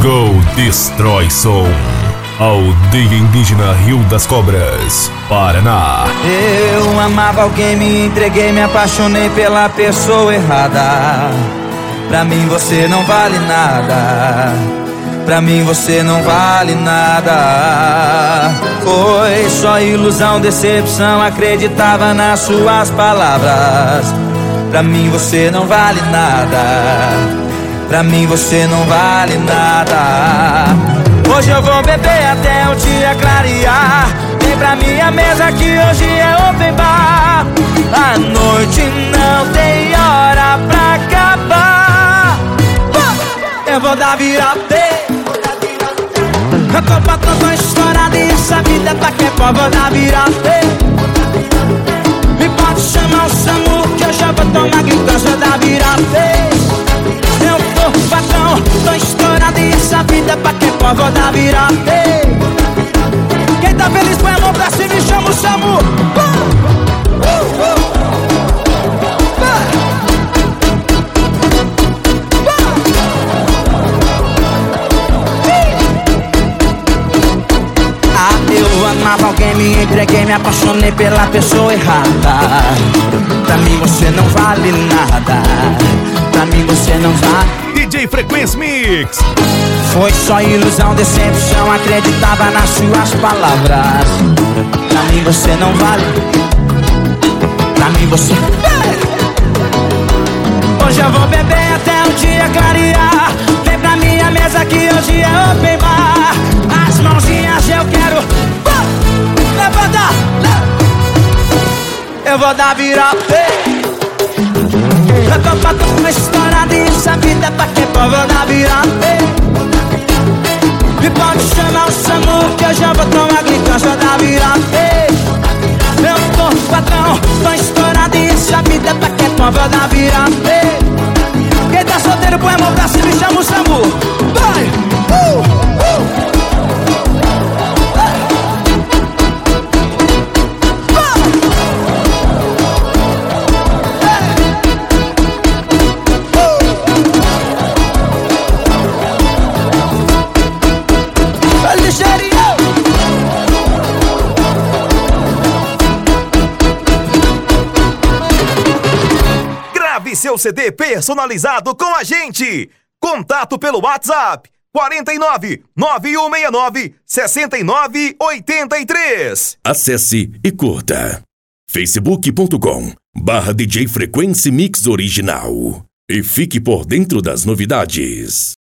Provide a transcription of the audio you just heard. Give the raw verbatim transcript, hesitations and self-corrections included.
Go Destrói Som. Aldeia Indígena Rio das Cobras, Paraná. Eu amava alguém, me entreguei, me apaixonei pela pessoa errada. Pra mim você não vale nada. Pra mim você não vale nada. Foi só ilusão, decepção, acreditava nas suas palavras. Pra mim você não vale nada. Pra mim você não vale nada. Hoje eu vou beber até o dia clarear. Vem pra minha mesa que hoje é open bar. A noite não tem hora pra acabar. Eu vou dar virada. Eu tô patrão, tô estourado e essa vida é pra quem pode. Vou dar virada. Me pode chamar o SAMU que eu já vou tomar gritão. Vou dar virada. Eu tô patrão, tô estourado e essa vida é pra quem pode. Vou dar virada. Quem tá feliz põe a mão pra cima e chama o SAMU. uh, uh, uh. Eu amava alguém, me entreguei, me apaixonei pela pessoa errada. Pra mim você não vale nada. Pra mim você não vale. D J Frequency Mix. Foi só ilusão, decepção, acreditava nas suas palavras. Pra mim você não vale. Pra mim você... Hoje eu vou beber até o dia clarear. Vem pra minha mesa que hoje é open bar. As mãozinhas eu quero uh, levanta. Eu vou dar virada. Eu tô pra tua história disso, a vida é pra quem pode. Vou dar virada. Me pode chamar o SAMU que eu já vou tomar gritão. Vou dar virada. Eu tô patrão, tô estourado e essa vida é pra quem pode. Vou dar virada. Quem tá solteiro põe a mão pra cima e chama o SAMU. Vai! Uh, uh. Seu C D personalizado com a gente. Contato pelo WhatsApp quarenta e nove, nove um seis nove, sessenta e nove oitenta e três. Acesse e curta facebook ponto com barra D J Frequency Mix Original e fique por dentro das novidades.